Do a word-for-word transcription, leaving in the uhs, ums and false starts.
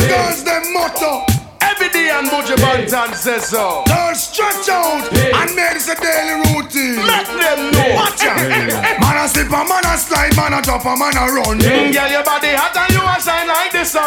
girls them motto. Every day and Buju Banton says so. Girls stretch out and make this a daily routine. Let them know. Watch out. Man a slip a man a slide, man a drop a man a run. Mm, girl, your body hot and you a shine like the sun.